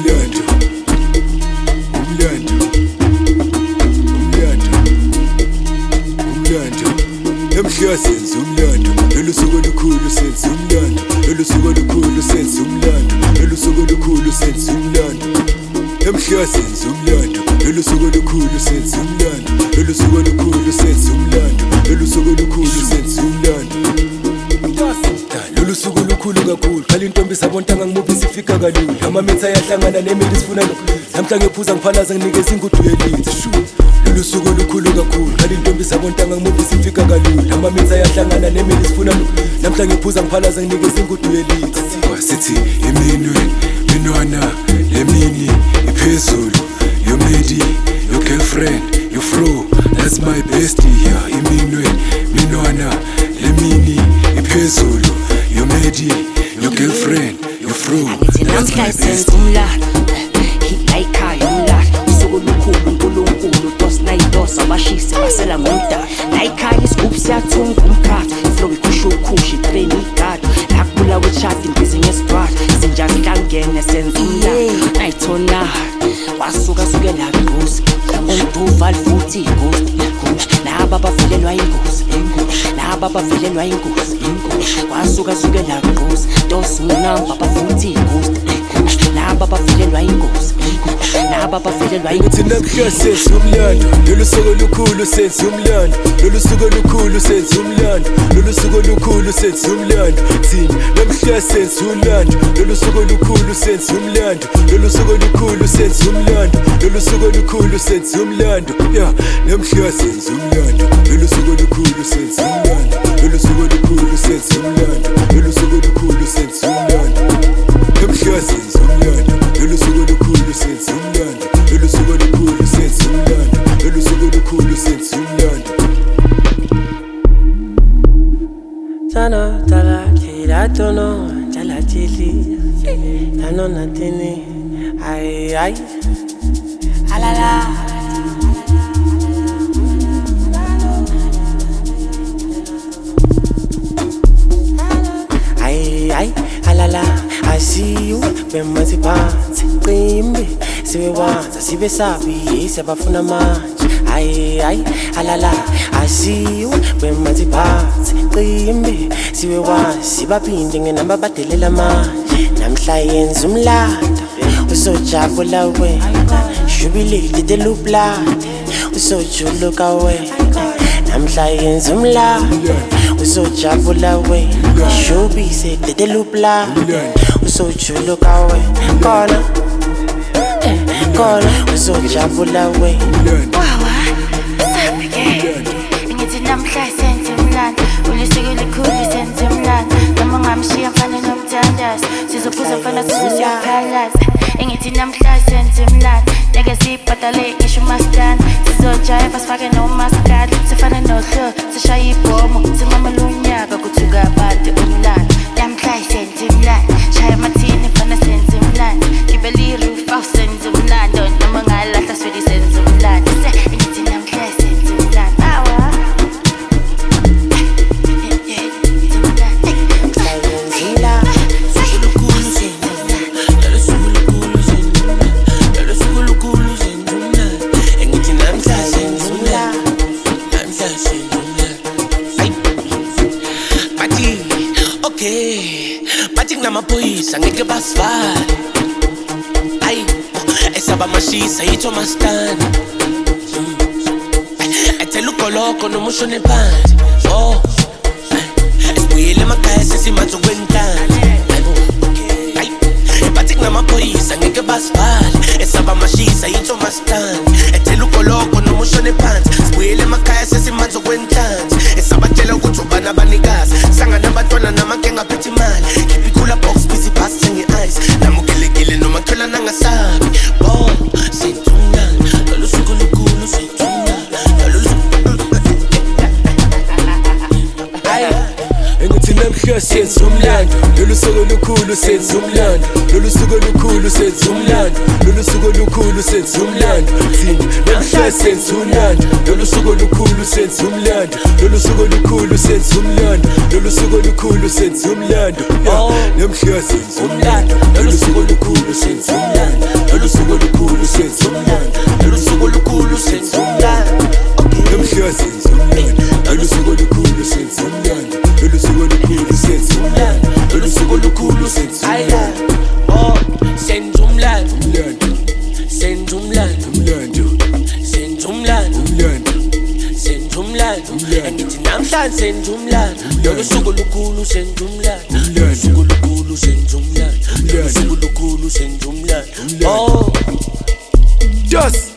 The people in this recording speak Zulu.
umlando emhla senza umlando elusuku olukhulu senza umlando elusuku olukhulu senza umlando elusuku olukhulu senza umlando emhla senza umlando elusuku olukhulu senza umlando elusuku olukhulu senza umlando elusuku olukhulu senza umlando lolusuku olukhulu kakhulu qala intombi sabontanga ngimuphi sifika kalula amamitha ayahlangana nemili sifuna lokho namhla ngephuza ngiphalaza nginikeza ingudu yelithi lolusuku olukhulu kakhulu qala intombi sabontanga ngimuphi sifika kalula amamitha ayahlangana nemili sifuna lokho namhla ngephuza ngiphalaza nginikeza ingudu yelithi sithi iminwe minwana lemini iphezulu your lady your girlfriend your fro that's my bestie yeah iminwe minwana lemini iphezulu your lady your girlfriend your fro that's my bestie Hikayikaya umlahla usuku olukhulu uNkulunkulu tosinayidosa abashisi basela ngomdala layikhaya isigubhu siyathunga umkhathi iflow ikhusha ukhusha itrain igada lakubula weshadi imbizi ngesibhara izinja zihlangene senza umlahla nayithona wasuka sukela ingozi umduva futhi ingozi laba bavelelwa ingozi laba bavelelwa ingozi wasuka sukela ingozi tosunamba bafuthi ingozi laba bavelelwa ingozi laba bavelelwa ingozi namhla senza umlando lolusuku olukhulu senza umlando lolusuku olukhulu senza umlando lolusuku olukhulu senza umlando thina namhla senza umlando lolusuku olukhulu senza umlando lolusuku olukhulu senza umlando lolusuku olukhulu senza umlando yeah namhla senza umlando lolusuku olukhulu senza umlando lolusuku olukhulu senza umlando lolusuku olukhulu senza umlando namhla senza umlando lolusuku olukhulu senza umlando lolusuku olukhulu senza umlando lolusuku olukhulu senza umlando Sana tala kira tono tala chili tano natini ay alala ay alala I see you when masi pants qimbi sibe wanza sibe sabi siyabafuna manje ay alala I see you when masi pants qimbi sibe wanza sibaphinde ngenamba badelela manje namhla yenza umlando usojabula wena jubilate the loop light usojuluka wena namhla yenza umlando usojabula wena showbiz the loop light usojuluka wena kona usojabula wena wawa sapike ngithi namhla senze umlando ulisuku elikhulu senze umlando noma ngamshiya mfana nomthandazo sizophuza mfana sizoyaphalaza ngithi namhla senze umlando ngeke sibhadale ngisho umastan sizojive sifake nomaskadi sifane nohlo sishaya ibhomo sinqama lunyaka kuthuka abantu umlando namhla senze umlando shaya amathini mfana senze umlando gibeli roof awusenze umlando noma ngalahla sweli senze umlando ngithi namhla senze umlando awa bathi nginamaphoyisa ngeke basivale ayi esaba mashisa yitho mastani ethela ugoloko noma ushone phansi esibuyele emakhaya sesimatho kwentanda bathi nginamaphoyisa ngeke basivale esaba mashisa yitho mastani ethela ugoloko noma ushone phansi sibuyele emakhaya sesimatho kwentanda esabatshela ukuthi ubana abanikazi sangana abantwana namake ngaphethe imali keep ikula box busy pass nge-ice namukelekile noma thola nangasabi bo senthumnana lolusuku olukhulu senthumnana ngithi namhla senza umlando lolusuku olukhulu senza umlando lolusuku olukhulu senza umlando lolusuku olukhulu senza umlando thina namhla senza umlando lolusuku olukhulu senza umlando lolusuku olukhulu senza umlando lolu suku olukhulu senza umlando namhla senza umlando lolu suku olukhulu senza umlando lolu suku olukhulu senza umlando lolu suku olukhulu senza umlando namhla senza umlando lolu suku olukhulu senza umlando lolu suku olukhulu senza umlando lolu suku olukhulu senza umlando senza umlando umlando senza umlando umlando senza umlando umlando senza umlando ngithi namhlanje senza umlando lolu suku olukhulu senza umlando lolu suku olukhulu senza umlando lolu suku olukhulu senza umlando Just